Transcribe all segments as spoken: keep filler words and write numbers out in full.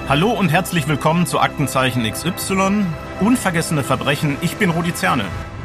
Hallo und herzlich willkommen zu Aktenzeichen X Y, unvergessene Verbrechen. Ich bin Rudi Zerne.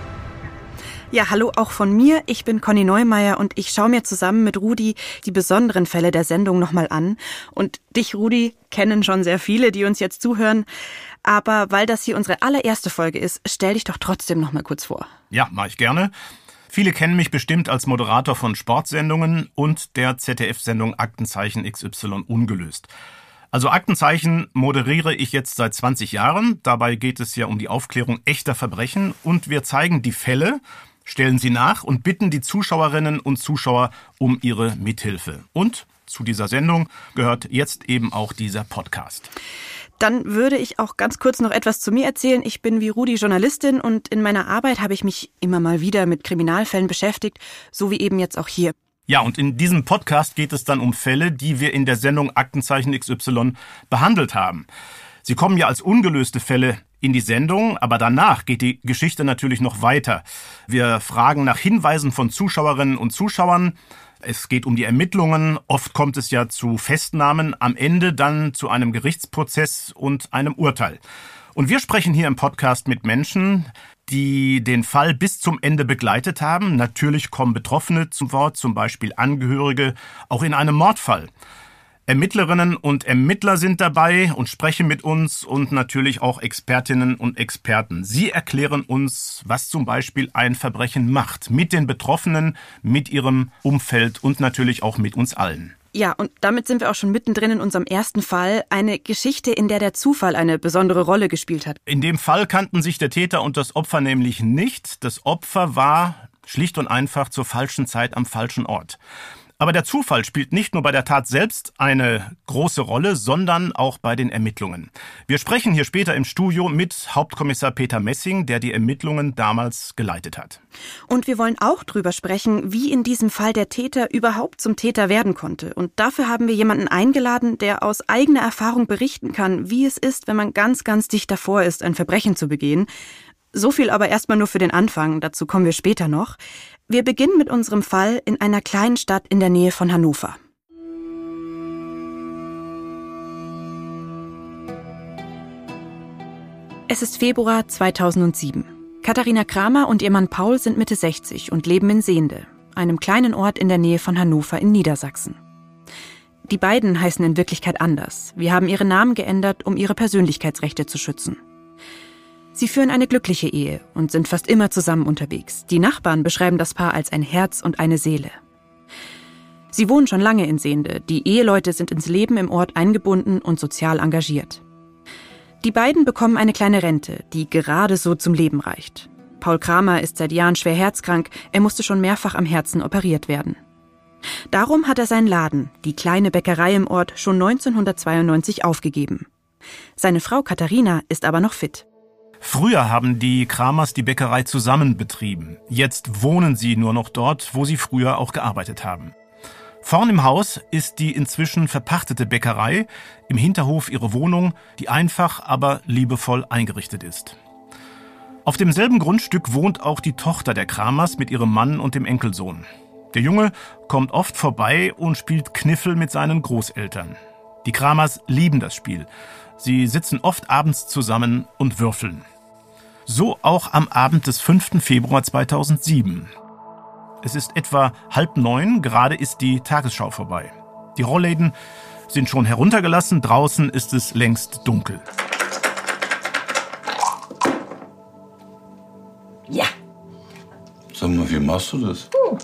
Ja, hallo auch von mir. Ich bin Conny Neumeier und ich schaue mir zusammen mit Rudi die besonderen Fälle der Sendung nochmal an. Und dich, Rudi, kennen schon sehr viele, die uns jetzt zuhören. Aber weil das hier unsere allererste Folge ist, stell dich doch trotzdem noch mal kurz vor. Ja, mache ich gerne. Viele kennen mich bestimmt als Moderator von Sportsendungen und der Z D F-Sendung Aktenzeichen X Y ungelöst. Also Aktenzeichen moderiere ich jetzt seit zwanzig Jahren. Dabei geht es ja um die Aufklärung echter Verbrechen und wir zeigen die Fälle, stellen sie nach und bitten die Zuschauerinnen und Zuschauer um ihre Mithilfe. Und zu dieser Sendung gehört jetzt eben auch dieser Podcast. Dann würde ich auch ganz kurz noch etwas zu mir erzählen. Ich bin wie Rudi Journalistin und in meiner Arbeit habe ich mich immer mal wieder mit Kriminalfällen beschäftigt, so wie eben jetzt auch hier. Ja, und in diesem Podcast geht es dann um Fälle, die wir in der Sendung Aktenzeichen X Y behandelt haben. Sie kommen ja als ungelöste Fälle in die Sendung, aber danach geht die Geschichte natürlich noch weiter. Wir fragen nach Hinweisen von Zuschauerinnen und Zuschauern. Es geht um die Ermittlungen. Oft kommt es ja zu Festnahmen, am Ende dann zu einem Gerichtsprozess und einem Urteil. Und wir sprechen hier im Podcast mit Menschen, die den Fall bis zum Ende begleitet haben. Natürlich kommen Betroffene zum Wort, zum Beispiel Angehörige, auch in einem Mordfall. Ermittlerinnen und Ermittler sind dabei und sprechen mit uns und natürlich auch Expertinnen und Experten. Sie erklären uns, was zum Beispiel ein Verbrechen macht, mit den Betroffenen, mit ihrem Umfeld und natürlich auch mit uns allen. Ja, und damit sind wir auch schon mittendrin in unserem ersten Fall. Eine Geschichte, in der der Zufall eine besondere Rolle gespielt hat. In dem Fall kannten sich der Täter und das Opfer nämlich nicht. Das Opfer war schlicht und einfach zur falschen Zeit am falschen Ort. Aber der Zufall spielt nicht nur bei der Tat selbst eine große Rolle, sondern auch bei den Ermittlungen. Wir sprechen hier später im Studio mit Hauptkommissar Peter Messing, der die Ermittlungen damals geleitet hat. Und wir wollen auch drüber sprechen, wie in diesem Fall der Täter überhaupt zum Täter werden konnte. Und dafür haben wir jemanden eingeladen, der aus eigener Erfahrung berichten kann, wie es ist, wenn man ganz, ganz dicht davor ist, ein Verbrechen zu begehen. So viel aber erstmal nur für den Anfang, dazu kommen wir später noch. Wir beginnen mit unserem Fall in einer kleinen Stadt in der Nähe von Hannover. Es ist Februar zweitausendsieben. Katharina Kramer und ihr Mann Paul sind Mitte sechzig und leben in Sehnde, einem kleinen Ort in der Nähe von Hannover in Niedersachsen. Die beiden heißen in Wirklichkeit anders. Wir haben ihre Namen geändert, um ihre Persönlichkeitsrechte zu schützen. Sie führen eine glückliche Ehe und sind fast immer zusammen unterwegs. Die Nachbarn beschreiben das Paar als ein Herz und eine Seele. Sie wohnen schon lange in Sehnde. Die Eheleute sind ins Leben im Ort eingebunden und sozial engagiert. Die beiden bekommen eine kleine Rente, die gerade so zum Leben reicht. Paul Kramer ist seit Jahren schwer herzkrank. Er musste schon mehrfach am Herzen operiert werden. Darum hat er seinen Laden, die kleine Bäckerei im Ort, schon neunzehnhundertzweiundneunzig aufgegeben. Seine Frau Katharina ist aber noch fit. Früher haben die Kramers die Bäckerei zusammen betrieben. Jetzt wohnen sie nur noch dort, wo sie früher auch gearbeitet haben. Vorn im Haus ist die inzwischen verpachtete Bäckerei, im Hinterhof ihre Wohnung, die einfach, aber liebevoll eingerichtet ist. Auf demselben Grundstück wohnt auch die Tochter der Kramers mit ihrem Mann und dem Enkelsohn. Der Junge kommt oft vorbei und spielt Kniffel mit seinen Großeltern. Die Kramers lieben das Spiel. Sie sitzen oft abends zusammen und würfeln. So auch am Abend des fünften Februar zweitausendsieben. Es ist etwa halb neun, gerade ist die Tagesschau vorbei. Die Rollläden sind schon heruntergelassen, draußen ist es längst dunkel. Ja. Sag mal, wie machst du das? Uh.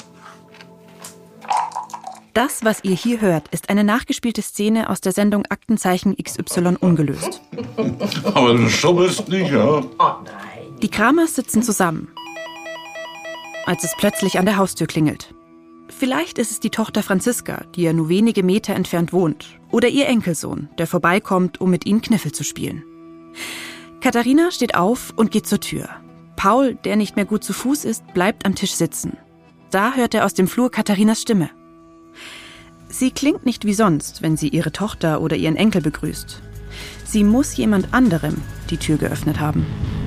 Das, was ihr hier hört, ist eine nachgespielte Szene aus der Sendung Aktenzeichen X Y ungelöst. Aber du schummelst nicht, ja? Oh nein. Die Kramers sitzen zusammen, als es plötzlich an der Haustür klingelt. Vielleicht ist es die Tochter Franziska, die ja nur wenige Meter entfernt wohnt, oder ihr Enkelsohn, der vorbeikommt, um mit ihnen Kniffel zu spielen. Katharina steht auf und geht zur Tür. Paul, der nicht mehr gut zu Fuß ist, bleibt am Tisch sitzen. Da hört er aus dem Flur Katharinas Stimme. Sie klingt nicht wie sonst, wenn sie ihre Tochter oder ihren Enkel begrüßt. Sie muss jemand anderem die Tür geöffnet haben.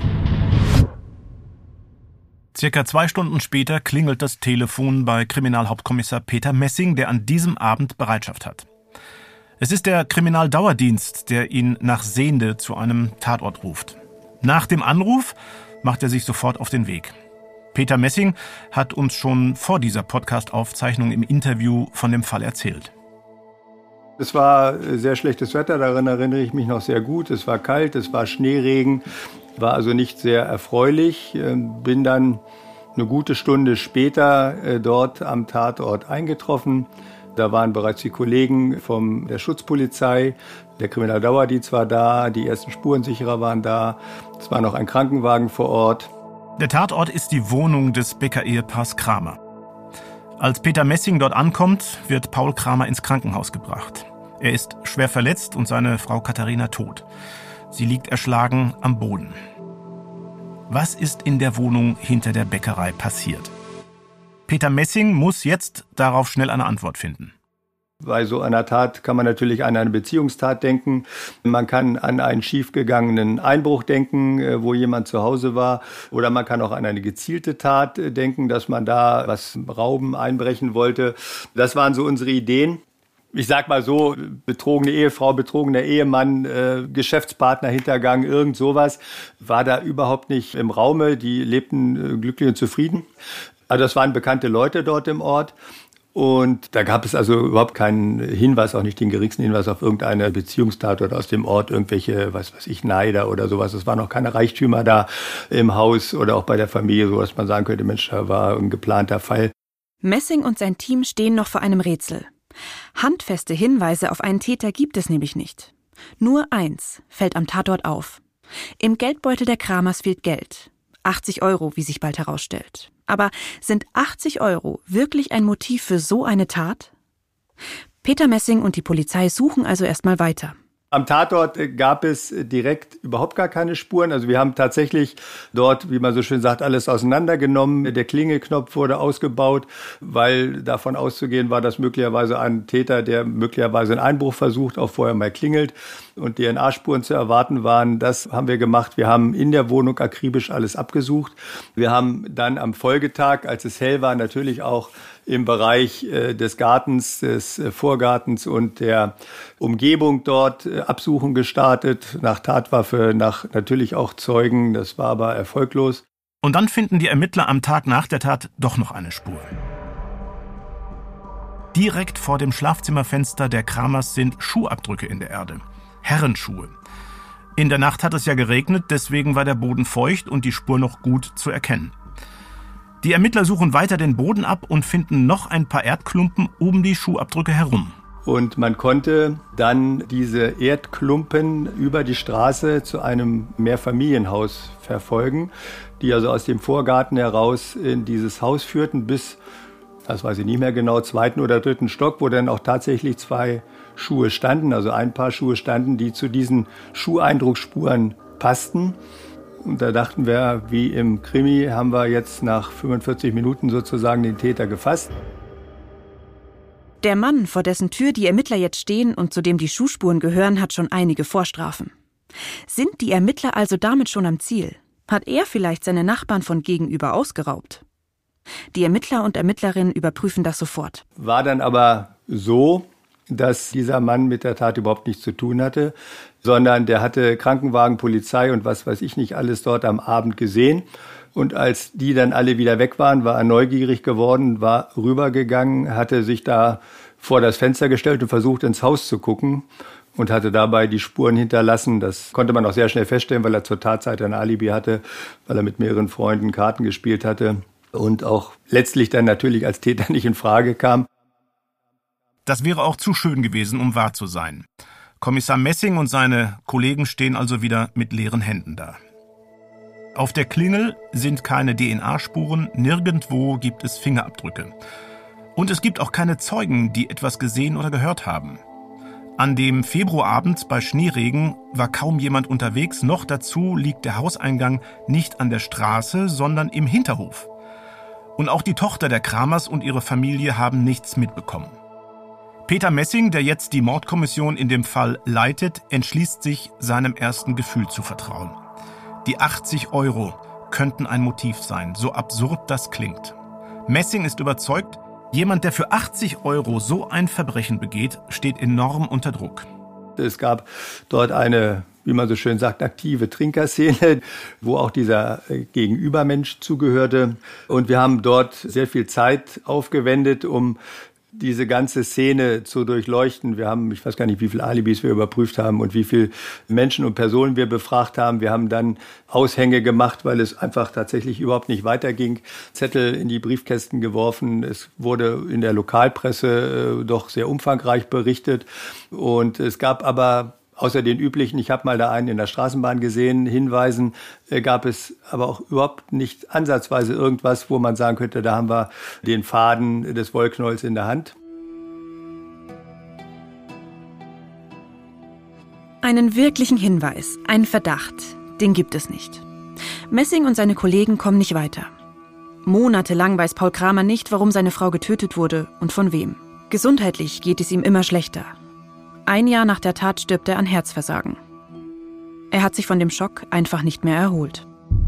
Circa zwei Stunden später klingelt das Telefon bei Kriminalhauptkommissar Peter Messing, der an diesem Abend Bereitschaft hat. Es ist der Kriminaldauerdienst, der ihn nach Sehnde zu einem Tatort ruft. Nach dem Anruf macht er sich sofort auf den Weg. Peter Messing hat uns schon vor dieser Podcast-Aufzeichnung im Interview von dem Fall erzählt. Es war sehr schlechtes Wetter, daran erinnere ich mich noch sehr gut. Es war kalt, es war Schneeregen, war also nicht sehr erfreulich. Bin dann eine gute Stunde später dort am Tatort eingetroffen. Da waren bereits die Kollegen von der Schutzpolizei, der Kriminaldauerdienst war da, die ersten Spurensicherer waren da, es war noch ein Krankenwagen vor Ort. Der Tatort ist die Wohnung des Bäcker-Ehepaars Kramer. Als Peter Messing dort ankommt, wird Paul Kramer ins Krankenhaus gebracht. Er ist schwer verletzt und seine Frau Katharina tot. Sie liegt erschlagen am Boden. Was ist in der Wohnung hinter der Bäckerei passiert? Peter Messing muss jetzt darauf schnell eine Antwort finden. Bei so einer Tat kann man natürlich an eine Beziehungstat denken. Man kann an einen schiefgegangenen Einbruch denken, wo jemand zu Hause war. Oder man kann auch an eine gezielte Tat denken, dass man da was rauben, einbrechen wollte. Das waren so unsere Ideen. Ich sag mal so, betrogene Ehefrau, betrogener Ehemann, äh, Geschäftspartner, Hintergang, irgend sowas, war da überhaupt nicht im Raume. Die lebten äh, glücklich und zufrieden. Also das waren bekannte Leute dort im Ort. Und da gab es also überhaupt keinen Hinweis, auch nicht den geringsten Hinweis auf irgendeine Beziehungstat oder aus dem Ort irgendwelche, was weiß ich, Neider oder sowas. Es waren noch keine Reichtümer da im Haus oder auch bei der Familie, so dass man sagen könnte, Mensch, da war ein geplanter Fall. Messing und sein Team stehen noch vor einem Rätsel. Handfeste Hinweise auf einen Täter gibt es nämlich nicht. Nur eins fällt am Tatort auf. Im Geldbeutel der Kramers fehlt Geld. achtzig Euro, wie sich bald herausstellt. Aber sind achtzig Euro wirklich ein Motiv für so eine Tat? Peter Messing und die Polizei suchen also erstmal weiter. Am Tatort gab es direkt überhaupt gar keine Spuren. Also wir haben tatsächlich dort, wie man so schön sagt, alles auseinandergenommen. Der Klingelknopf wurde ausgebaut, weil davon auszugehen war, dass möglicherweise ein Täter, der möglicherweise einen Einbruch versucht, auch vorher mal klingelt und D N A-Spuren zu erwarten waren. Das haben wir gemacht. Wir haben in der Wohnung akribisch alles abgesucht. Wir haben dann am Folgetag, als es hell war, natürlich auch im Bereich äh, des Gartens, des äh, Vorgartens und der Umgebung dort äh, Absuchen gestartet, nach Tatwaffe, nach natürlich auch Zeugen. Das war aber erfolglos. Und dann finden die Ermittler am Tag nach der Tat doch noch eine Spur. Direkt vor dem Schlafzimmerfenster der Kramers sind Schuhabdrücke in der Erde. Herrenschuhe. In der Nacht hat es ja geregnet, deswegen war der Boden feucht und die Spur noch gut zu erkennen. Die Ermittler suchen weiter den Boden ab und finden noch ein paar Erdklumpen um die Schuhabdrücke herum. Und man konnte dann diese Erdklumpen über die Straße zu einem Mehrfamilienhaus verfolgen, die also aus dem Vorgarten heraus in dieses Haus führten bis, das weiß ich nicht mehr genau, zweiten oder dritten Stock, wo dann auch tatsächlich zwei Schuhe standen, also ein paar Schuhe standen, die zu diesen Schuheindrucksspuren passten. Und da dachten wir, wie im Krimi, haben wir jetzt nach fünfundvierzig Minuten sozusagen den Täter gefasst. Der Mann, vor dessen Tür die Ermittler jetzt stehen und zu dem die Schuhspuren gehören, hat schon einige Vorstrafen. Sind die Ermittler also damit schon am Ziel? Hat er vielleicht seine Nachbarn von gegenüber ausgeraubt? Die Ermittler und Ermittlerinnen überprüfen das sofort. War dann aber so, dass dieser Mann mit der Tat überhaupt nichts zu tun hatte, sondern der hatte Krankenwagen, Polizei und was weiß ich nicht alles dort am Abend gesehen. Und als die dann alle wieder weg waren, war er neugierig geworden, war rübergegangen, hatte sich da vor das Fenster gestellt und versucht, ins Haus zu gucken und hatte dabei die Spuren hinterlassen. Das konnte man auch sehr schnell feststellen, weil er zur Tatzeit ein Alibi hatte, weil er mit mehreren Freunden Karten gespielt hatte und auch letztlich dann natürlich als Täter nicht in Frage kam. Das wäre auch zu schön gewesen, um wahr zu sein. Kommissar Messing und seine Kollegen stehen also wieder mit leeren Händen da. Auf der Klingel sind keine D N A-Spuren, nirgendwo gibt es Fingerabdrücke. Und es gibt auch keine Zeugen, die etwas gesehen oder gehört haben. An dem Februarabend bei Schneeregen war kaum jemand unterwegs, noch dazu liegt der Hauseingang nicht an der Straße, sondern im Hinterhof. Und auch die Tochter der Kramers und ihre Familie haben nichts mitbekommen. Peter Messing, der jetzt die Mordkommission in dem Fall leitet, entschließt sich, seinem ersten Gefühl zu vertrauen. Die achtzig Euro könnten ein Motiv sein, so absurd das klingt. Messing ist überzeugt, Jemand, der für achtzig Euro so ein Verbrechen begeht, steht enorm unter Druck. Es gab dort eine, wie man so schön sagt, aktive Trinkerszene, wo auch dieser Gegenübermensch zugehörte. Und wir haben dort sehr viel Zeit aufgewendet, um diese ganze Szene zu durchleuchten. Wir haben, ich weiß gar nicht, wie viele Alibis wir überprüft haben und wie viele Menschen und Personen wir befragt haben. Wir haben dann Aushänge gemacht, weil es einfach tatsächlich überhaupt nicht weiterging. Zettel in die Briefkästen geworfen. Es wurde in der Lokalpresse äh, doch sehr umfangreich berichtet. Und es gab aber außer den üblichen, ich habe mal da einen in der Straßenbahn gesehen, Hinweisen, äh, gab es aber auch überhaupt nicht ansatzweise irgendwas, wo man sagen könnte, da haben wir den Faden des Wollknolls in der Hand. Einen wirklichen Hinweis, einen Verdacht, den gibt es nicht. Messing und seine Kollegen kommen nicht weiter. Monatelang weiß Paul Kramer nicht, warum seine Frau getötet wurde und von wem. Gesundheitlich geht es ihm immer schlechter. Ein Jahr nach der Tat stirbt er an Herzversagen. Er hat sich von dem Schock einfach nicht mehr erholt.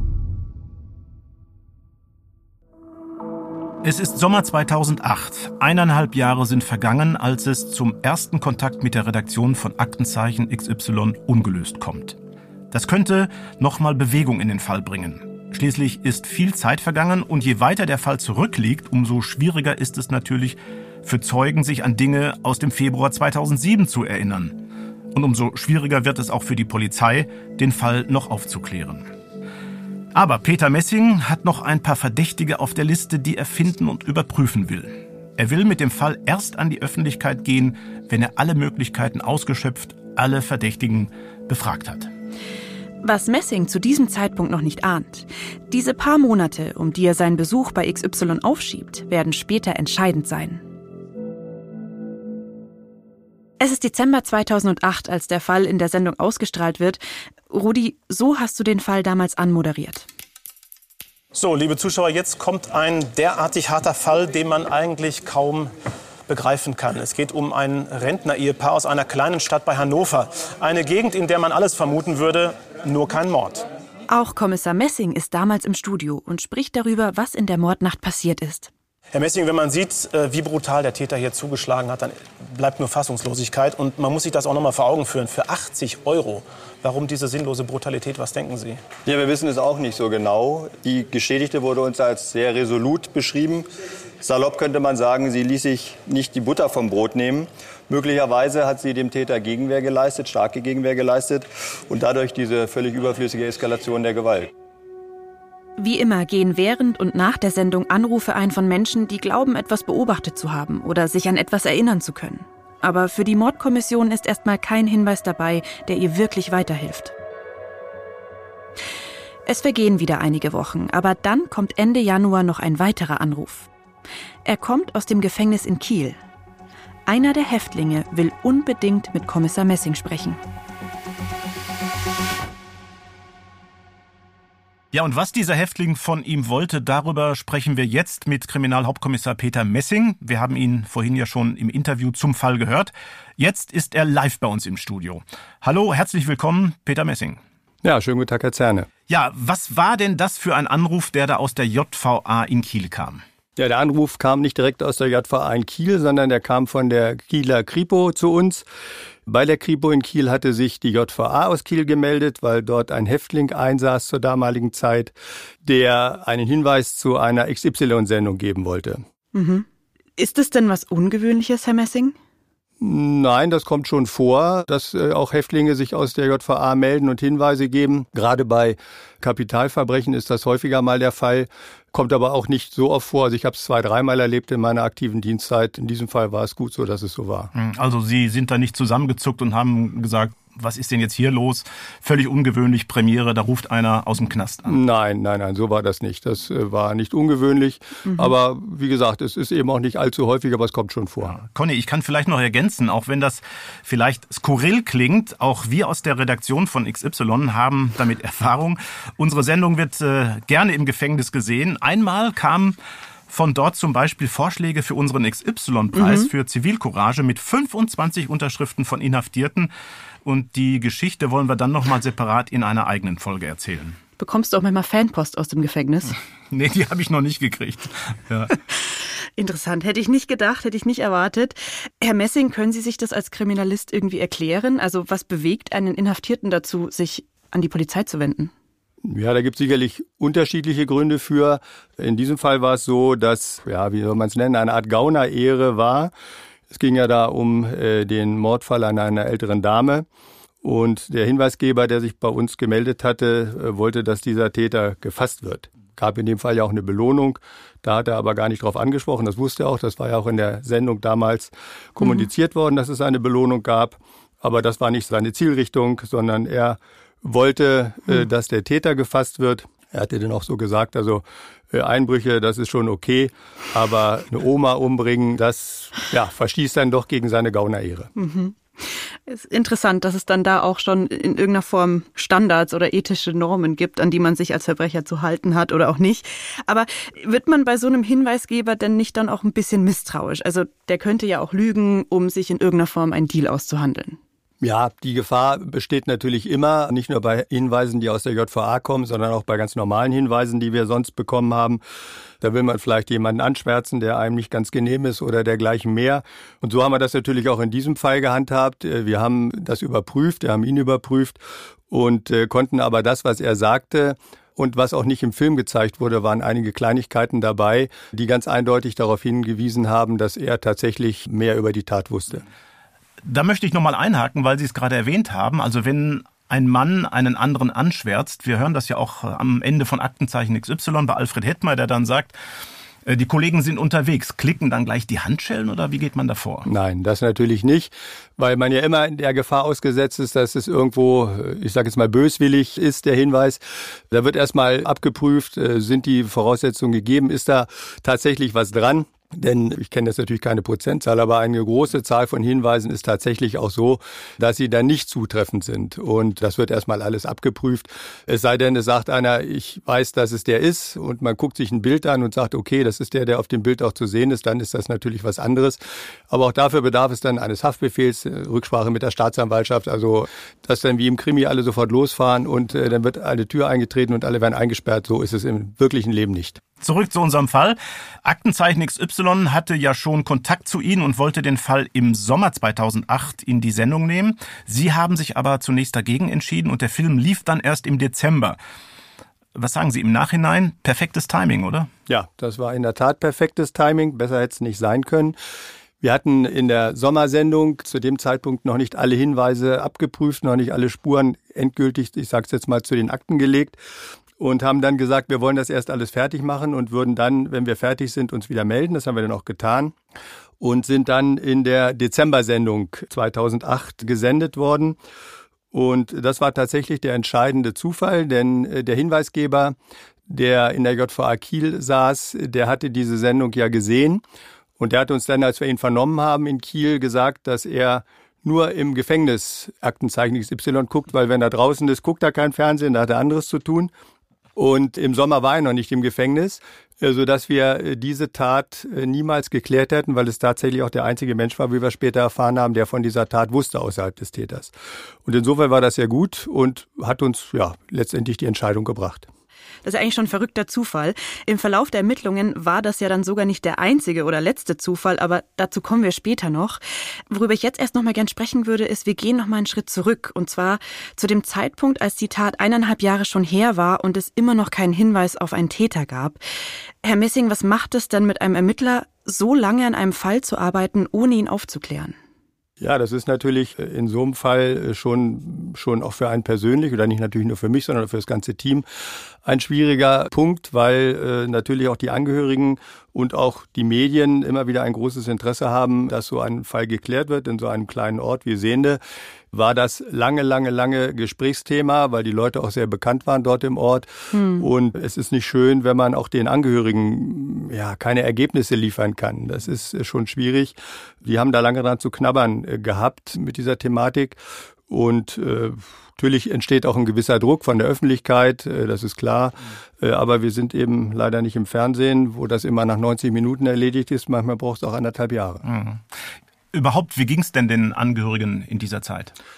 Es ist Sommer zweitausendacht. Eineinhalb Jahre sind vergangen, als es zum ersten Kontakt mit der Redaktion von Aktenzeichen X Y ungelöst kommt. Das könnte nochmal Bewegung in den Fall bringen. Schließlich ist viel Zeit vergangen und je weiter der Fall zurückliegt, umso schwieriger ist es natürlich, für Zeugen sich an Dinge aus dem Februar zweitausendsieben zu erinnern. Und umso schwieriger wird es auch für die Polizei, den Fall noch aufzuklären. Aber Peter Messing hat noch ein paar Verdächtige auf der Liste, die er finden und überprüfen will. Er will mit dem Fall erst an die Öffentlichkeit gehen, wenn er alle Möglichkeiten ausgeschöpft, alle Verdächtigen befragt hat. Was Messing zu diesem Zeitpunkt noch nicht ahnt: Diese paar Monate, um die er seinen Besuch bei X Y aufschiebt, werden später entscheidend sein. Es ist Dezember zweitausendacht, als der Fall in der Sendung ausgestrahlt wird. Rudi, so hast du den Fall damals anmoderiert. So, liebe Zuschauer, jetzt kommt ein derartig harter Fall, den man eigentlich kaum begreifen kann. Es geht um ein Rentner-Ehepaar aus einer kleinen Stadt bei Hannover. Eine Gegend, in der man alles vermuten würde, nur kein Mord. Auch Kommissar Messing ist damals im Studio und spricht darüber, was in der Mordnacht passiert ist. Herr Messing, wenn man sieht, wie brutal der Täter hier zugeschlagen hat, dann bleibt nur Fassungslosigkeit. Und man muss sich das auch noch mal vor Augen führen. Für achtzig Euro. Warum diese sinnlose Brutalität? Was denken Sie? Ja, wir wissen es auch nicht so genau. Die Geschädigte wurde uns als sehr resolut beschrieben. Salopp könnte man sagen, sie ließ sich nicht die Butter vom Brot nehmen. Möglicherweise hat sie dem Täter Gegenwehr geleistet, starke Gegenwehr geleistet und dadurch diese völlig überflüssige Eskalation der Gewalt. Wie immer gehen während und nach der Sendung Anrufe ein von Menschen, die glauben, etwas beobachtet zu haben oder sich an etwas erinnern zu können. Aber für die Mordkommission ist erstmal kein Hinweis dabei, der ihr wirklich weiterhilft. Es vergehen wieder einige Wochen, aber dann kommt Ende Januar noch ein weiterer Anruf. Er kommt aus dem Gefängnis in Kiel. Einer der Häftlinge will unbedingt mit Kommissar Messing sprechen. Ja, und was dieser Häftling von ihm wollte, darüber sprechen wir jetzt mit Kriminalhauptkommissar Peter Messing. Wir haben ihn vorhin ja schon im Interview zum Fall gehört. Jetzt ist er live bei uns im Studio. Hallo, herzlich willkommen, Peter Messing. Ja, schönen guten Tag, Herr Zerne. Ja, was war denn das für ein Anruf, der da aus der J V A in Kiel kam? Ja, der Anruf kam nicht direkt aus der J V A in Kiel, sondern der kam von der Kieler Kripo zu uns. Bei der Kripo in Kiel hatte sich die J V A aus Kiel gemeldet, weil dort ein Häftling einsaß zur damaligen Zeit, der einen Hinweis zu einer X Y-Sendung geben wollte. Mhm. Ist es denn was Ungewöhnliches, Herr Messing? Nein, das kommt schon vor, dass äh, auch Häftlinge sich aus der J V A melden und Hinweise geben. Gerade bei Kapitalverbrechen ist das häufiger mal der Fall, kommt aber auch nicht so oft vor. Also ich habe es zwei, dreimal erlebt in meiner aktiven Dienstzeit. In diesem Fall war es gut so, dass es so war. Also Sie sind da nicht zusammengezuckt und haben gesagt, was ist denn jetzt hier los? Völlig ungewöhnlich, Premiere, da ruft einer aus dem Knast an. Nein, nein, nein, so war das nicht. Das äh, war nicht ungewöhnlich. Mhm. Aber wie gesagt, es ist eben auch nicht allzu häufig, aber es kommt schon vor. Ja. Conny, ich kann vielleicht noch ergänzen, auch wenn das vielleicht skurril klingt, auch wir aus der Redaktion von X Y haben damit Erfahrung. Unsere Sendung wird äh, gerne im Gefängnis gesehen. Einmal kam von dort zum Beispiel Vorschläge für unseren X Y-Preis mhm. für Zivilcourage mit fünfundzwanzig Unterschriften von Inhaftierten. Und die Geschichte wollen wir dann nochmal separat in einer eigenen Folge erzählen. Bekommst du auch manchmal Fanpost aus dem Gefängnis? Nee, die habe ich noch nicht gekriegt. Ja. Interessant. Hätte ich nicht gedacht, hätte ich nicht erwartet. Herr Messing, können Sie sich das als Kriminalist irgendwie erklären? Also was bewegt einen Inhaftierten dazu, sich an die Polizei zu wenden? Ja, da gibt es sicherlich unterschiedliche Gründe für. In diesem Fall war es so, dass, ja, wie soll man es nennen, eine Art Gaunerehre war. Es ging ja da um äh, den Mordfall an einer älteren Dame. Und der Hinweisgeber, der sich bei uns gemeldet hatte, äh, wollte, dass dieser Täter gefasst wird. Gab in dem Fall ja auch eine Belohnung. Da hat er aber gar nicht drauf angesprochen. Das wusste er auch. Das war ja auch in der Sendung damals kommuniziert mhm. worden, dass es eine Belohnung gab. Aber das war nicht seine Zielrichtung, sondern er wollte, äh, dass der Täter gefasst wird. Er hatte dann auch so gesagt, also äh, Einbrüche, das ist schon okay, aber eine Oma umbringen, das ja, verstieß dann doch gegen seine Gaunerehre. Mhm. Es ist interessant, dass es dann da auch schon in irgendeiner Form Standards oder ethische Normen gibt, an die man sich als Verbrecher zu halten hat oder auch nicht. Aber wird man bei so einem Hinweisgeber denn nicht dann auch ein bisschen misstrauisch? Also der könnte ja auch lügen, um sich in irgendeiner Form einen Deal auszuhandeln. Ja, die Gefahr besteht natürlich immer, nicht nur bei Hinweisen, die aus der J V A kommen, sondern auch bei ganz normalen Hinweisen, die wir sonst bekommen haben. Da will man vielleicht jemanden anschwärzen, der einem nicht ganz genehm ist oder dergleichen mehr. Und so haben wir das natürlich auch in diesem Fall gehandhabt. Wir haben das überprüft, wir haben ihn überprüft und konnten aber das, was er sagte, und was auch nicht im Film gezeigt wurde, waren einige Kleinigkeiten dabei, die ganz eindeutig darauf hingewiesen haben, dass er tatsächlich mehr über die Tat wusste. Da möchte ich nochmal einhaken, weil Sie es gerade erwähnt haben. Also wenn ein Mann einen anderen anschwärzt, wir hören das ja auch am Ende von Aktenzeichen X Y bei Alfred Hettmer, der dann sagt, die Kollegen sind unterwegs. Klicken dann gleich die Handschellen oder wie geht man da vor? Nein, das natürlich nicht, weil man ja immer in der Gefahr ausgesetzt ist, dass es irgendwo, ich sage jetzt mal böswillig ist, der Hinweis. Da wird erstmal abgeprüft, sind die Voraussetzungen gegeben, ist da tatsächlich was dran? Denn ich kenne jetzt natürlich keine Prozentzahl, aber eine große Zahl von Hinweisen ist tatsächlich auch so, dass sie dann nicht zutreffend sind. Und das wird erstmal alles abgeprüft. Es sei denn, es sagt einer, ich weiß, dass es der ist und man guckt sich ein Bild an und sagt, okay, das ist der, der auf dem Bild auch zu sehen ist, dann ist das natürlich was anderes. Aber auch dafür bedarf es dann eines Haftbefehls, Rücksprache mit der Staatsanwaltschaft, also dass dann wie im Krimi alle sofort losfahren und äh, dann wird eine Tür eingetreten und alle werden eingesperrt. So ist es im wirklichen Leben nicht. Zurück zu unserem Fall. Aktenzeichen X Y hatte ja schon Kontakt zu Ihnen und wollte den Fall im Sommer zweitausendacht in die Sendung nehmen. Sie haben sich aber zunächst dagegen entschieden und der Film lief dann erst im Dezember. Was sagen Sie im Nachhinein? Perfektes Timing, oder? Ja, das war in der Tat perfektes Timing. Besser hätte es nicht sein können. Wir hatten in der Sommersendung zu dem Zeitpunkt noch nicht alle Hinweise abgeprüft, noch nicht alle Spuren endgültig, ich sage es jetzt mal, zu den Akten gelegt. Und haben dann gesagt, wir wollen das erst alles fertig machen und würden dann, wenn wir fertig sind, uns wieder melden. Das haben wir dann auch getan und sind dann in der Dezember-Sendung zweitausendacht gesendet worden. Und das war tatsächlich der entscheidende Zufall, denn der Hinweisgeber, der in der J V A Kiel saß, der hatte diese Sendung ja gesehen. Und der hat uns dann, als wir ihn vernommen haben in Kiel, gesagt, dass er nur im Gefängnis Aktenzeichen X Y guckt, weil wenn er draußen ist, guckt er kein Fernsehen, da hat er anderes zu tun. Und im Sommer war er noch nicht im Gefängnis, sodass wir diese Tat niemals geklärt hätten, weil es tatsächlich auch der einzige Mensch war, wie wir später erfahren haben, der von dieser Tat wusste außerhalb des Täters. Und insofern war das sehr gut und hat uns ja letztendlich die Entscheidung gebracht. Das ist eigentlich schon ein verrückter Zufall. Im Verlauf der Ermittlungen war das ja dann sogar nicht der einzige oder letzte Zufall, aber dazu kommen wir später noch. Worüber ich jetzt erst noch mal gern sprechen würde, ist, wir gehen noch mal einen Schritt zurück. Und zwar zu dem Zeitpunkt, als die Tat eineinhalb Jahre schon her war und es immer noch keinen Hinweis auf einen Täter gab. Herr Messing, was macht es denn mit einem Ermittler, so lange an einem Fall zu arbeiten, ohne ihn aufzuklären? Ja, das ist natürlich in so einem Fall schon, schon auch für einen persönlich oder nicht natürlich nur für mich, sondern für das ganze Team ein schwieriger Punkt, weil äh, natürlich auch die Angehörigen und auch die Medien immer wieder ein großes Interesse haben, dass so ein Fall geklärt wird in so einem kleinen Ort wie Sehnde. War das lange, lange, lange Gesprächsthema, weil die Leute auch sehr bekannt waren dort im Ort. Hm. Und es ist nicht schön, wenn man auch den Angehörigen ja keine Ergebnisse liefern kann. Das ist schon schwierig. Die haben da lange dran zu knabbern äh, gehabt mit dieser Thematik. Und äh, natürlich entsteht auch ein gewisser Druck von der Öffentlichkeit, äh, das ist klar. Äh, aber wir sind eben leider nicht im Fernsehen, wo das immer nach neunzig Minuten erledigt ist. Manchmal braucht es auch anderthalb Jahre. Mhm. Überhaupt, wie ging es denn den Angehörigen in dieser Zeit?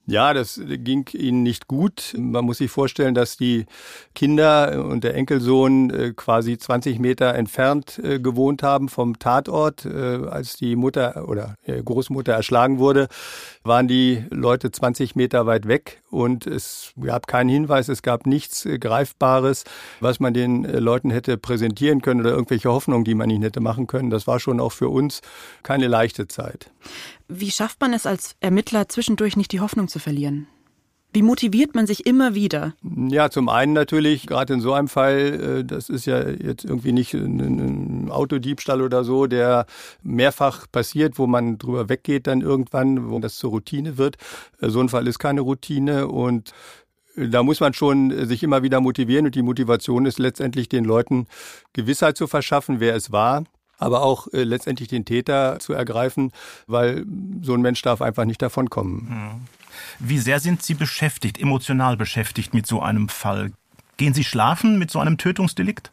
Ja, das ging ihnen nicht gut. Man muss sich vorstellen, dass die Kinder und der Enkelsohn quasi zwanzig Meter entfernt gewohnt haben vom Tatort. Als die Mutter oder Großmutter erschlagen wurde, waren die Leute zwanzig Meter weit weg und es gab keinen Hinweis, es gab nichts Greifbares, was man den Leuten hätte präsentieren können oder irgendwelche Hoffnungen, die man ihnen hätte machen können. Das war schon auch für uns keine leichte Zeit. Wie schafft man es als Ermittler, zwischendurch nicht die Hoffnung zu verlieren? Wie motiviert man sich immer wieder? Ja, zum einen natürlich, gerade in so einem Fall, das ist ja jetzt irgendwie nicht ein Autodiebstahl oder so, der mehrfach passiert, wo man drüber weggeht dann irgendwann, wo das zur Routine wird. So ein Fall ist keine Routine und da muss man schon sich immer wieder motivieren und die Motivation ist letztendlich den Leuten Gewissheit zu verschaffen, wer es war. Aber auch äh, letztendlich den Täter zu ergreifen, weil so ein Mensch darf einfach nicht davonkommen. Wie sehr sind Sie beschäftigt, emotional beschäftigt mit so einem Fall? Gehen Sie schlafen mit so einem Tötungsdelikt?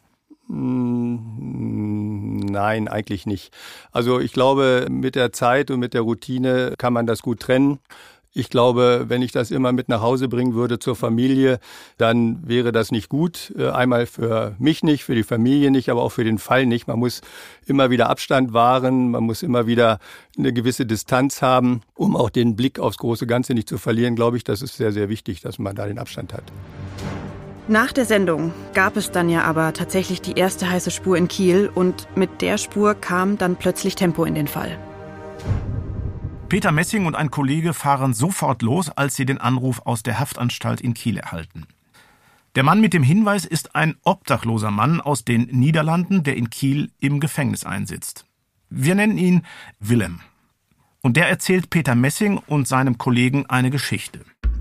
Nein, eigentlich nicht. Also ich glaube, mit der Zeit und mit der Routine kann man das gut trennen. Ich glaube, wenn ich das immer mit nach Hause bringen würde zur Familie, dann wäre das nicht gut. Einmal für mich nicht, für die Familie nicht, aber auch für den Fall nicht. Man muss immer wieder Abstand wahren, man muss immer wieder eine gewisse Distanz haben, um auch den Blick aufs große Ganze nicht zu verlieren. Glaube ich, das ist sehr, sehr wichtig, dass man da den Abstand hat. Nach der Sendung gab es dann ja aber tatsächlich die erste heiße Spur in Kiel und mit der Spur kam dann plötzlich Tempo in den Fall. Peter Messing und ein Kollege fahren sofort los, als sie den Anruf aus der Haftanstalt in Kiel erhalten. Der Mann mit dem Hinweis ist ein obdachloser Mann aus den Niederlanden, der in Kiel im Gefängnis einsitzt. Wir nennen ihn Willem. Und der erzählt Peter Messing und seinem Kollegen eine Geschichte.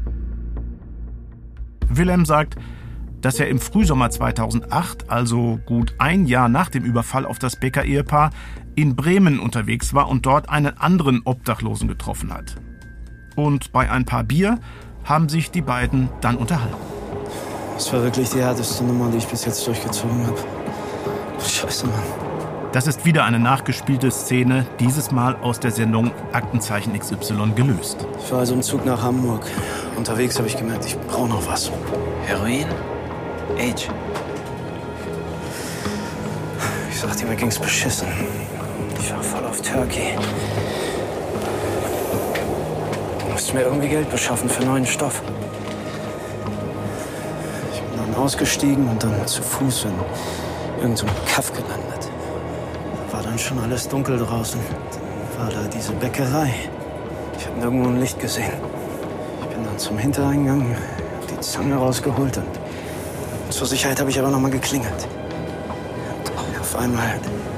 Willem sagt, dass er im Frühsommer zweitausendacht, also gut ein Jahr nach dem Überfall auf das Becker-Ehepaar, in Bremen unterwegs war und dort einen anderen Obdachlosen getroffen hat. Und bei ein paar Bier haben sich die beiden dann unterhalten. Das war wirklich die härteste Nummer, die ich bis jetzt durchgezogen habe. Scheiße, Mann. Das ist wieder eine nachgespielte Szene, dieses Mal aus der Sendung Aktenzeichen X Y gelöst. Ich war also im Zug nach Hamburg. Unterwegs habe ich gemerkt, ich brauche noch was. Heroin? Age? Ich sag dir, mir ging's beschissen. Ich war voll auf Turkey. Ich musste mir irgendwie Geld beschaffen für neuen Stoff. Ich bin dann ausgestiegen und dann zu Fuß in irgendeinem Kaff gelandet. Da war dann schon alles dunkel draußen. Dann war da diese Bäckerei. Ich habe nirgendwo ein Licht gesehen. Ich bin dann zum Hintereingang, hab die Zange rausgeholt und zur Sicherheit habe ich aber noch mal geklingelt. Und auf einmal...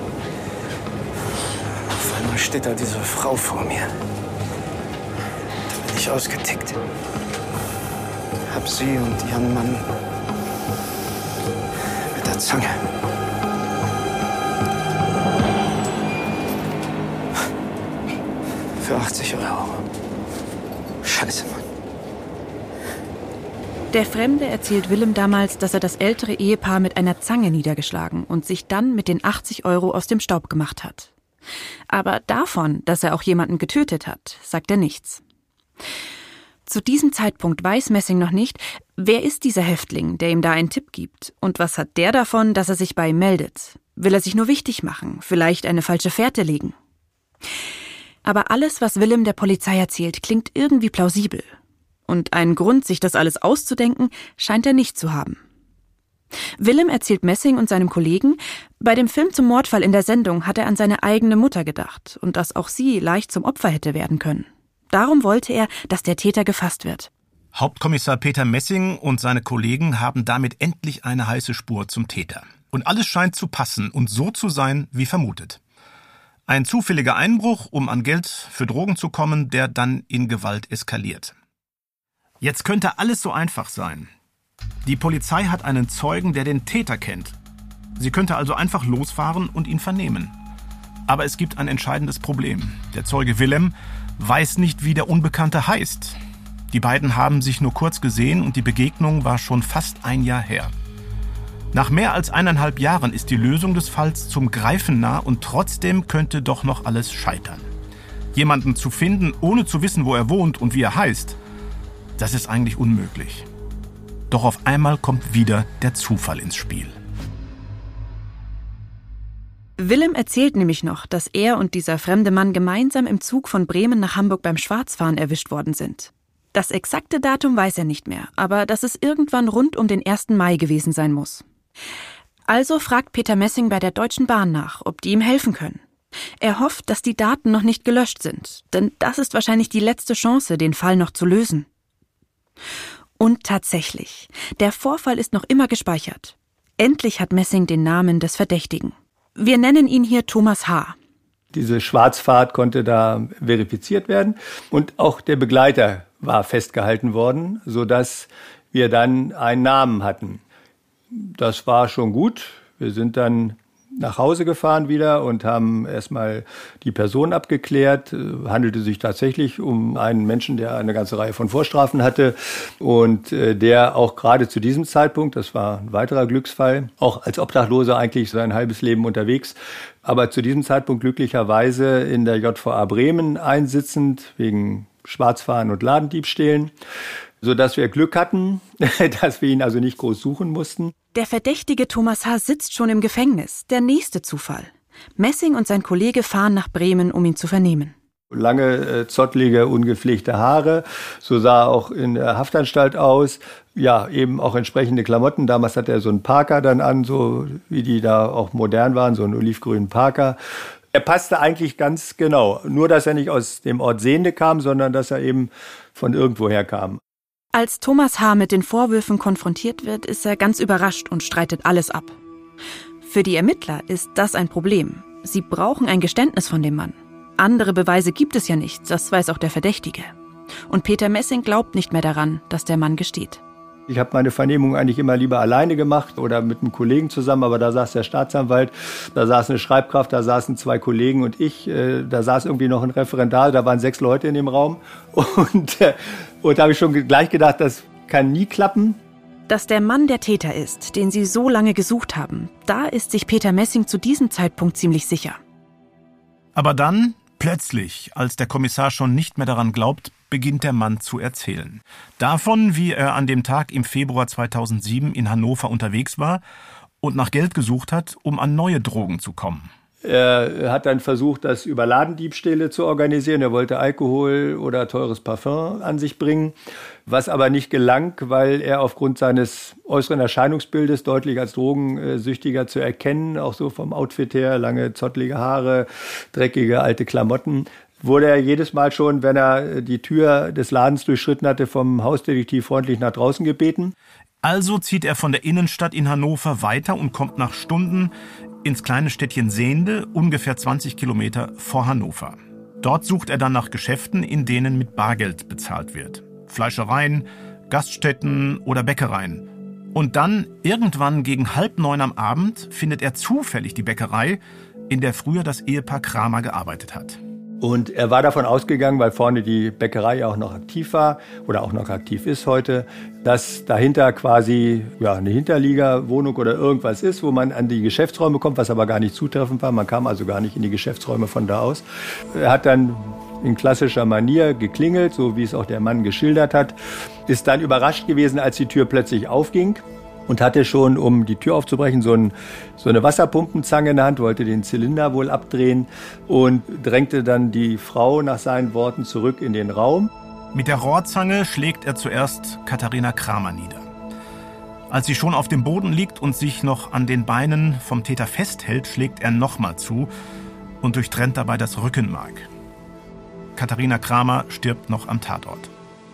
Auf einmal steht da diese Frau vor mir. Da bin ich ausgetickt. Hab sie und ihren Mann mit der Zange. Für achtzig Euro. Scheiße, Mann. Der Fremde erzählt Willem damals, dass er das ältere Ehepaar mit einer Zange niedergeschlagen und sich dann mit den achtzig Euro aus dem Staub gemacht hat. Aber davon, dass er auch jemanden getötet hat, sagt er nichts. Zu diesem Zeitpunkt weiß Messing noch nicht, wer ist dieser Häftling, der ihm da einen Tipp gibt und was hat der davon, dass er sich bei ihm meldet. Will er sich nur wichtig machen, vielleicht eine falsche Fährte legen? Aber alles, was Willem der Polizei erzählt, klingt irgendwie plausibel. Und einen Grund, sich das alles auszudenken, scheint er nicht zu haben. Willem erzählt Messing und seinem Kollegen, bei dem Film zum Mordfall in der Sendung hat er an seine eigene Mutter gedacht und dass auch sie leicht zum Opfer hätte werden können. Darum wollte er, dass der Täter gefasst wird. Hauptkommissar Peter Messing und seine Kollegen haben damit endlich eine heiße Spur zum Täter. Und alles scheint zu passen und so zu sein, wie vermutet. Ein zufälliger Einbruch, um an Geld für Drogen zu kommen, der dann in Gewalt eskaliert. Jetzt könnte alles so einfach sein. Die Polizei hat einen Zeugen, der den Täter kennt. Sie könnte also einfach losfahren und ihn vernehmen. Aber es gibt ein entscheidendes Problem. Der Zeuge Willem weiß nicht, wie der Unbekannte heißt. Die beiden haben sich nur kurz gesehen und die Begegnung war schon fast ein Jahr her. Nach mehr als eineinhalb Jahren ist die Lösung des Falls zum Greifen nah und trotzdem könnte doch noch alles scheitern. Jemanden zu finden, ohne zu wissen, wo er wohnt und wie er heißt, Das ist eigentlich unmöglich. Doch auf einmal kommt wieder der Zufall ins Spiel. Willem erzählt nämlich noch, dass er und dieser fremde Mann gemeinsam im Zug von Bremen nach Hamburg beim Schwarzfahren erwischt worden sind. Das exakte Datum weiß er nicht mehr, aber dass es irgendwann rund um den ersten Mai gewesen sein muss. Also fragt Peter Messing bei der Deutschen Bahn nach, ob die ihm helfen können. Er hofft, dass die Daten noch nicht gelöscht sind, denn das ist wahrscheinlich die letzte Chance, den Fall noch zu lösen. Und tatsächlich, der Vorfall ist noch immer gespeichert. Endlich hat Messing den Namen des Verdächtigen. Wir nennen ihn hier Thomas H. Diese Schwarzfahrt konnte da verifiziert werden und auch der Begleiter war festgehalten worden, sodass wir dann einen Namen hatten. Das war schon gut. Wir sind dann nach Hause gefahren wieder und haben erstmal die Person abgeklärt. Es handelte sich tatsächlich um einen Menschen, der eine ganze Reihe von Vorstrafen hatte und der auch gerade zu diesem Zeitpunkt, das war ein weiterer Glücksfall, auch als Obdachloser eigentlich sein halbes Leben unterwegs, aber zu diesem Zeitpunkt glücklicherweise in der J V A Bremen einsitzend wegen Schwarzfahren und Ladendiebstählen, sodass wir Glück hatten, dass wir ihn also nicht groß suchen mussten. Der verdächtige Thomas H. sitzt schon im Gefängnis. Der nächste Zufall. Messing und sein Kollege fahren nach Bremen, um ihn zu vernehmen. Lange, äh, zottlige, ungepflegte Haare. So sah er auch in der Haftanstalt aus. Ja, eben auch entsprechende Klamotten. Damals hatte er so einen Parker dann an, so wie die da auch modern waren, so einen olivgrünen Parker. Er passte eigentlich ganz genau. Nur, dass er nicht aus dem Ort Sehnde kam, sondern dass er eben von irgendwoher kam. Als Thomas H. mit den Vorwürfen konfrontiert wird, ist er ganz überrascht und streitet alles ab. Für die Ermittler ist das ein Problem. Sie brauchen ein Geständnis von dem Mann. Andere Beweise gibt es ja nicht, das weiß auch der Verdächtige. Und Peter Messing glaubt nicht mehr daran, dass der Mann gesteht. Ich habe meine Vernehmung eigentlich immer lieber alleine gemacht oder mit einem Kollegen zusammen, aber da saß der Staatsanwalt, da saß eine Schreibkraft, da saßen zwei Kollegen und ich, äh, da saß irgendwie noch ein Referendar, da waren sechs Leute in dem Raum und, äh, und da habe ich schon gleich gedacht, das kann nie klappen. Dass der Mann der Täter ist, den sie so lange gesucht haben, da ist sich Peter Messing zu diesem Zeitpunkt ziemlich sicher. Aber dann, plötzlich, als der Kommissar schon nicht mehr daran glaubt, beginnt der Mann zu erzählen. Davon, wie er an dem Tag im Februar zweitausendsieben in Hannover unterwegs war und nach Geld gesucht hat, um an neue Drogen zu kommen. Er hat dann versucht, das über Ladendiebstähle zu organisieren. Er wollte Alkohol oder teures Parfum an sich bringen, was aber nicht gelang, weil er aufgrund seines äußeren Erscheinungsbildes deutlich als Drogensüchtiger zu erkennen, auch so vom Outfit her, lange zottlige Haare, dreckige alte Klamotten, wurde er jedes Mal schon, wenn er die Tür des Ladens durchschritten hatte, vom Hausdetektiv freundlich nach draußen gebeten. Also zieht er von der Innenstadt in Hannover weiter und kommt nach Stunden ins kleine Städtchen Sehnde, ungefähr zwanzig Kilometer vor Hannover. Dort sucht er dann nach Geschäften, in denen mit Bargeld bezahlt wird. Fleischereien, Gaststätten oder Bäckereien. Und dann, irgendwann gegen halb neun am Abend, findet er zufällig die Bäckerei, in der früher das Ehepaar Kramer gearbeitet hat. Und er war davon ausgegangen, weil vorne die Bäckerei auch noch aktiv war oder auch noch aktiv ist heute, dass dahinter quasi ja, eine Hinterliegerwohnung oder irgendwas ist, wo man an die Geschäftsräume kommt, was aber gar nicht zutreffend war. Man kam also gar nicht in die Geschäftsräume von da aus. Er hat dann in klassischer Manier geklingelt, so wie es auch der Mann geschildert hat, ist dann überrascht gewesen, als die Tür plötzlich aufging. Und hatte schon, um die Tür aufzubrechen, so, ein, so eine Wasserpumpenzange in der Hand, wollte den Zylinder wohl abdrehen und drängte dann die Frau nach seinen Worten zurück in den Raum. Mit der Rohrzange schlägt er zuerst Katharina Kramer nieder. Als sie schon auf dem Boden liegt und sich noch an den Beinen vom Täter festhält, schlägt er nochmal zu und durchtrennt dabei das Rückenmark. Katharina Kramer stirbt noch am Tatort.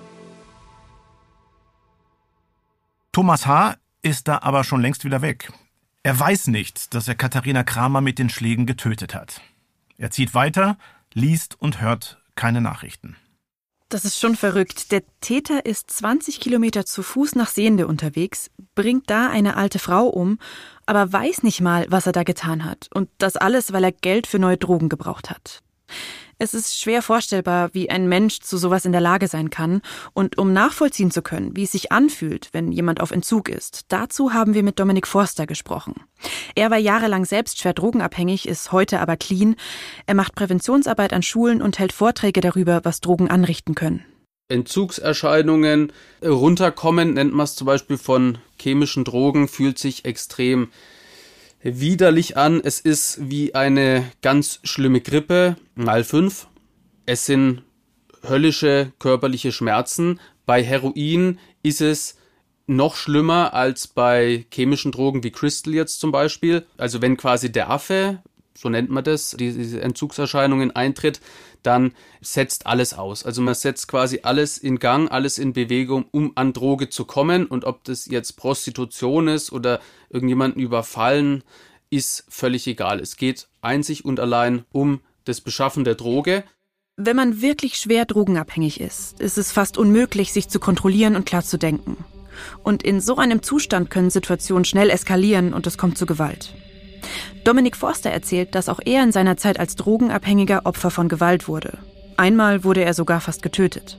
Thomas H. ist da aber schon längst wieder weg. Er weiß nicht, dass er Katharina Kramer mit den Schlägen getötet hat. Er zieht weiter, liest und hört keine Nachrichten. Das ist schon verrückt. Der Täter ist zwanzig Kilometer zu Fuß nach Sehnde unterwegs, bringt da eine alte Frau um, aber weiß nicht mal, was er da getan hat. Und das alles, weil er Geld für neue Drogen gebraucht hat. Es ist schwer vorstellbar, wie ein Mensch zu sowas in der Lage sein kann. Und um nachvollziehen zu können, wie es sich anfühlt, wenn jemand auf Entzug ist, dazu haben wir mit Dominik Forster gesprochen. Er war jahrelang selbst schwer drogenabhängig, ist heute aber clean. Er macht Präventionsarbeit an Schulen und hält Vorträge darüber, was Drogen anrichten können. Entzugserscheinungen runterkommen, nennt man es zum Beispiel von chemischen Drogen, fühlt sich extrem widerlich an. Es ist wie eine ganz schlimme Grippe, mal fünf. Es sind höllische körperliche Schmerzen. Bei Heroin ist es noch schlimmer als bei chemischen Drogen wie Crystal jetzt zum Beispiel. Also wenn quasi der Affe, so nennt man das, diese Entzugserscheinungen eintritt, dann setzt alles aus. Also man setzt quasi alles in Gang, alles in Bewegung, um an Droge zu kommen. Und ob das jetzt Prostitution ist oder irgendjemanden überfallen, ist völlig egal. Es geht einzig und allein um das Beschaffen der Droge. Wenn man wirklich schwer drogenabhängig ist, ist es fast unmöglich, sich zu kontrollieren und klar zu denken. Und in so einem Zustand können Situationen schnell eskalieren und es kommt zu Gewalt. Dominic Forster erzählt, dass auch er in seiner Zeit als Drogenabhängiger Opfer von Gewalt wurde. Einmal wurde er sogar fast getötet.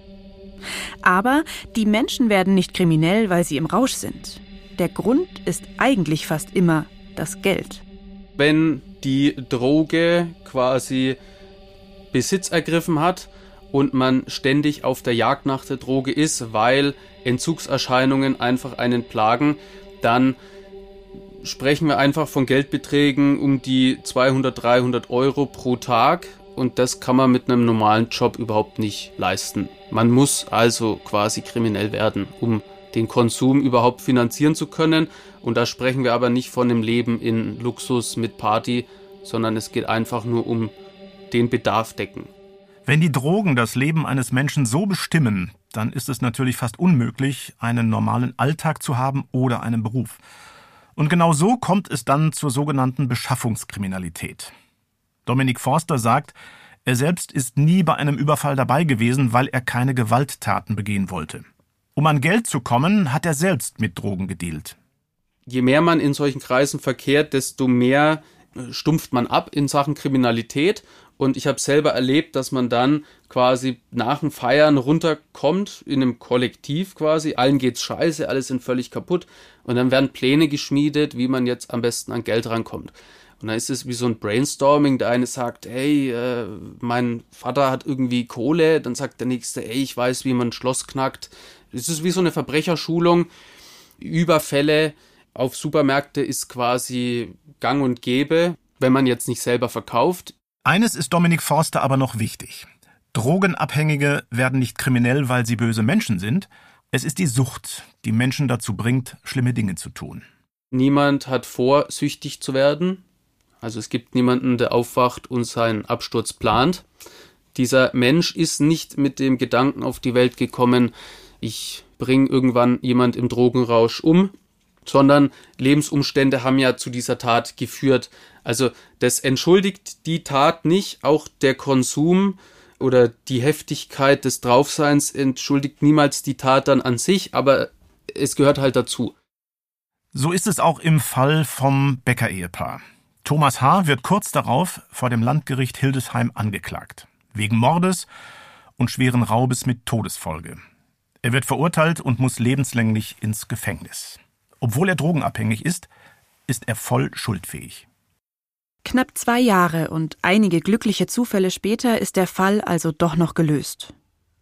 Aber die Menschen werden nicht kriminell, weil sie im Rausch sind. Der Grund ist eigentlich fast immer das Geld. Wenn die Droge quasi Besitz ergriffen hat und man ständig auf der Jagd nach der Droge ist, weil Entzugserscheinungen einfach einen plagen, dann sprechen wir einfach von Geldbeträgen um die zweihundert, dreihundert Euro pro Tag und das kann man mit einem normalen Job überhaupt nicht leisten. Man muss also quasi kriminell werden, um den Konsum überhaupt finanzieren zu können und da sprechen wir aber nicht von einem Leben in Luxus mit Party, sondern es geht einfach nur um den Bedarf decken. Wenn die Drogen das Leben eines Menschen so bestimmen, dann ist es natürlich fast unmöglich, einen normalen Alltag zu haben oder einen Beruf. Und genau so kommt es dann zur sogenannten Beschaffungskriminalität. Dominic Forster sagt, er selbst ist nie bei einem Überfall dabei gewesen, weil er keine Gewalttaten begehen wollte. Um an Geld zu kommen, hat er selbst mit Drogen gedealt. Je mehr man in solchen Kreisen verkehrt, desto mehr stumpft man ab in Sachen Kriminalität. Und ich habe selber erlebt, dass man dann quasi nach dem Feiern runterkommt, in einem Kollektiv quasi. Allen geht's scheiße, alle sind völlig kaputt. Und dann werden Pläne geschmiedet, wie man jetzt am besten an Geld rankommt. Und dann ist es wie so ein Brainstorming. Der eine sagt, hey, äh, mein Vater hat irgendwie Kohle. Dann sagt der Nächste, ey, ich weiß, wie man ein Schloss knackt. Es ist wie so eine Verbrecherschulung. Überfälle auf Supermärkte ist quasi gang und gäbe, wenn man jetzt nicht selber verkauft. Eines ist Dominic Forster aber noch wichtig. Drogenabhängige werden nicht kriminell, weil sie böse Menschen sind. Es ist die Sucht, die Menschen dazu bringt, schlimme Dinge zu tun. Niemand hat vor, süchtig zu werden. Also es gibt niemanden, der aufwacht und seinen Absturz plant. Dieser Mensch ist nicht mit dem Gedanken auf die Welt gekommen, ich bringe irgendwann jemand im Drogenrausch um, sondern Lebensumstände haben ja zu dieser Tat geführt. Also das entschuldigt die Tat nicht, auch der Konsum oder die Heftigkeit des Draufseins entschuldigt niemals die Tat dann an sich, aber es gehört halt dazu. So ist es auch im Fall vom Becker-Ehepaar. Thomas H. wird kurz darauf vor dem Landgericht Hildesheim angeklagt. Wegen Mordes und schweren Raubes mit Todesfolge. Er wird verurteilt und muss lebenslänglich ins Gefängnis. Obwohl er drogenabhängig ist, ist er voll schuldfähig. Knapp zwei Jahre und einige glückliche Zufälle später ist der Fall also doch noch gelöst.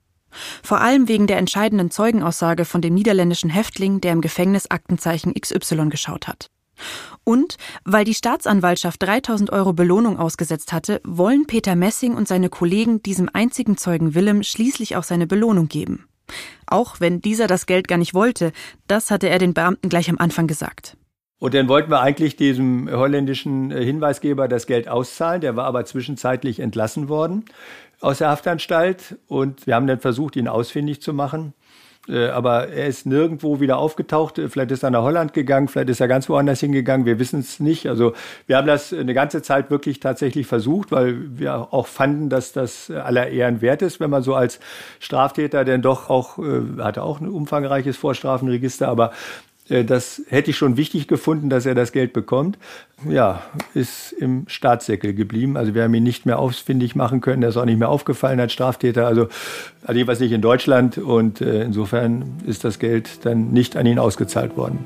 Vor allem wegen der entscheidenden Zeugenaussage von dem niederländischen Häftling, der im Gefängnis Aktenzeichen X Y geschaut hat. Und weil die Staatsanwaltschaft dreitausend Euro Belohnung ausgesetzt hatte, wollen Peter Messing und seine Kollegen diesem einzigen Zeugen Willem schließlich auch seine Belohnung geben. Auch wenn dieser das Geld gar nicht wollte, das hatte er den Beamten gleich am Anfang gesagt. Und dann wollten wir eigentlich diesem holländischen Hinweisgeber das Geld auszahlen. Der war aber zwischenzeitlich entlassen worden aus der Haftanstalt. Und wir haben dann versucht, ihn ausfindig zu machen. Aber er ist nirgendwo wieder aufgetaucht. Vielleicht ist er nach Holland gegangen, vielleicht ist er ganz woanders hingegangen. Wir wissen es nicht. Also wir haben das eine ganze Zeit wirklich tatsächlich versucht, weil wir auch fanden, dass das aller Ehren wert ist, wenn man so als Straftäter denn doch auch, äh, hatte auch ein umfangreiches Vorstrafenregister, aber das hätte ich schon wichtig gefunden, dass er das Geld bekommt. Ja, ist im Staatssäckel geblieben. Also wir haben ihn nicht mehr ausfindig machen können. Er ist auch nicht mehr aufgefallen als Straftäter. Also, also jedenfalls nicht in Deutschland. Und äh, insofern ist das Geld dann nicht an ihn ausgezahlt worden.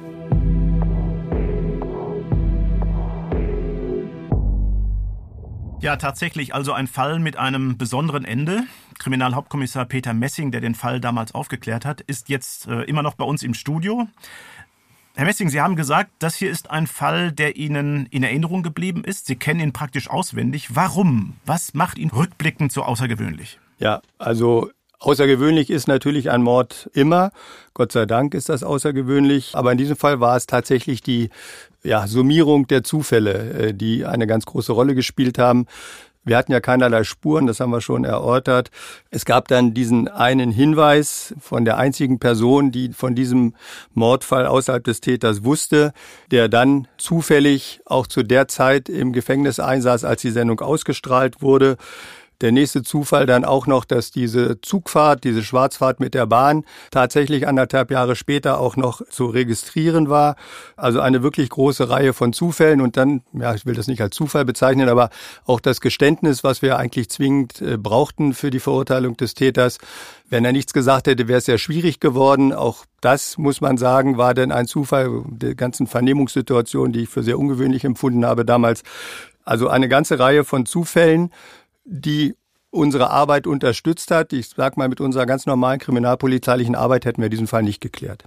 Ja, tatsächlich also ein Fall mit einem besonderen Ende. Kriminalhauptkommissar Peter Messing, der den Fall damals aufgeklärt hat, ist jetzt äh, immer noch bei uns im Studio. Herr Messing, Sie haben gesagt, das hier ist ein Fall, der Ihnen in Erinnerung geblieben ist. Sie kennen ihn praktisch auswendig. Warum? Was macht ihn rückblickend so außergewöhnlich? Ja, also außergewöhnlich ist natürlich ein Mord immer. Gott sei Dank ist das außergewöhnlich. Aber in diesem Fall war es tatsächlich die ja, Summierung der Zufälle, die eine ganz große Rolle gespielt haben. Wir hatten ja keinerlei Spuren, das haben wir schon erörtert. Es gab dann diesen einen Hinweis von der einzigen Person, die von diesem Mordfall außerhalb des Täters wusste, der dann zufällig auch zu der Zeit im Gefängnis einsaß, als die Sendung ausgestrahlt wurde. Der nächste Zufall dann auch noch, dass diese Zugfahrt, diese Schwarzfahrt mit der Bahn tatsächlich anderthalb Jahre später auch noch zu registrieren war. Also eine wirklich große Reihe von Zufällen und dann, ja, ich will das nicht als Zufall bezeichnen, aber auch das Geständnis, was wir eigentlich zwingend äh, brauchten für die Verurteilung des Täters. Wenn er nichts gesagt hätte, wäre es sehr schwierig geworden. Auch das, muss man sagen, war denn ein Zufall der ganzen Vernehmungssituation, die ich für sehr ungewöhnlich empfunden habe damals. Also eine ganze Reihe von Zufällen, die unsere Arbeit unterstützt hat. Ich sag mal, mit unserer ganz normalen kriminalpolizeilichen Arbeit hätten wir diesen Fall nicht geklärt.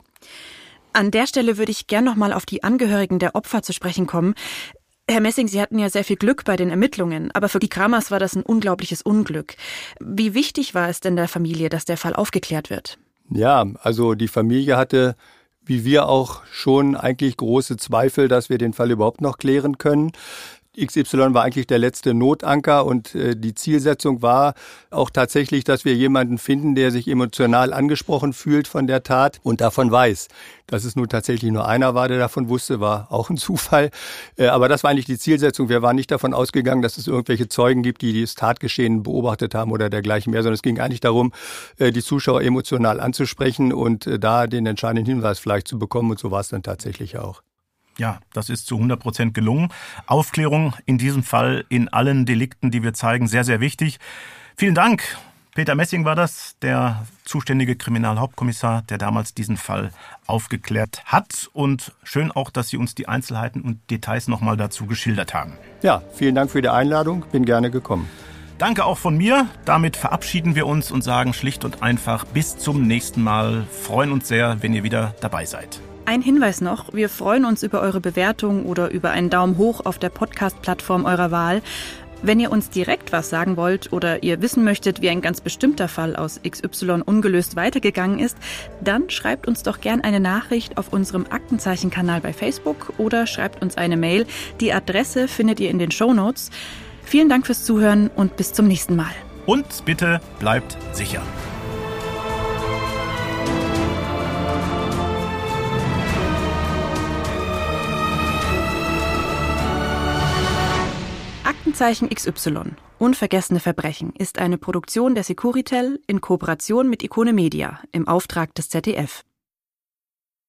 An der Stelle würde ich gern noch mal auf die Angehörigen der Opfer zu sprechen kommen. Herr Messing, Sie hatten ja sehr viel Glück bei den Ermittlungen, aber für die Kramers war das ein unglaubliches Unglück. Wie wichtig war es denn der Familie, dass der Fall aufgeklärt wird? Ja, also die Familie hatte, wie wir auch, schon eigentlich große Zweifel, dass wir den Fall überhaupt noch klären können. X Y war eigentlich der letzte Notanker und äh, die Zielsetzung war auch tatsächlich, dass wir jemanden finden, der sich emotional angesprochen fühlt von der Tat und davon weiß. Dass es nun tatsächlich nur einer war, der davon wusste, war auch ein Zufall. Äh, aber das war eigentlich die Zielsetzung. Wir waren nicht davon ausgegangen, dass es irgendwelche Zeugen gibt, die das Tatgeschehen beobachtet haben oder dergleichen mehr, sondern es ging eigentlich darum, äh, die Zuschauer emotional anzusprechen und äh, da den entscheidenden Hinweis vielleicht zu bekommen. Und so war es dann tatsächlich auch. Ja, das ist zu hundert Prozent gelungen. Aufklärung in diesem Fall in allen Delikten, die wir zeigen, sehr, sehr wichtig. Vielen Dank. Peter Messing war das, der zuständige Kriminalhauptkommissar, der damals diesen Fall aufgeklärt hat. Und schön auch, dass Sie uns die Einzelheiten und Details nochmal dazu geschildert haben. Ja, vielen Dank für die Einladung. Bin gerne gekommen. Danke auch von mir. Damit verabschieden wir uns und sagen schlicht und einfach bis zum nächsten Mal. Freuen uns sehr, wenn ihr wieder dabei seid. Ein Hinweis noch, wir freuen uns über eure Bewertung oder über einen Daumen hoch auf der Podcast-Plattform eurer Wahl. Wenn ihr uns direkt was sagen wollt oder ihr wissen möchtet, wie ein ganz bestimmter Fall aus X Y ungelöst weitergegangen ist, dann schreibt uns doch gern eine Nachricht auf unserem Aktenzeichen-Kanal bei Facebook oder schreibt uns eine Mail. Die Adresse findet ihr in den Shownotes. Vielen Dank fürs Zuhören und bis zum nächsten Mal. Und bitte bleibt sicher. Aktenzeichen X Y. Unvergessene Verbrechen ist eine Produktion der Securitel in Kooperation mit Ikone Media im Auftrag des Z D F.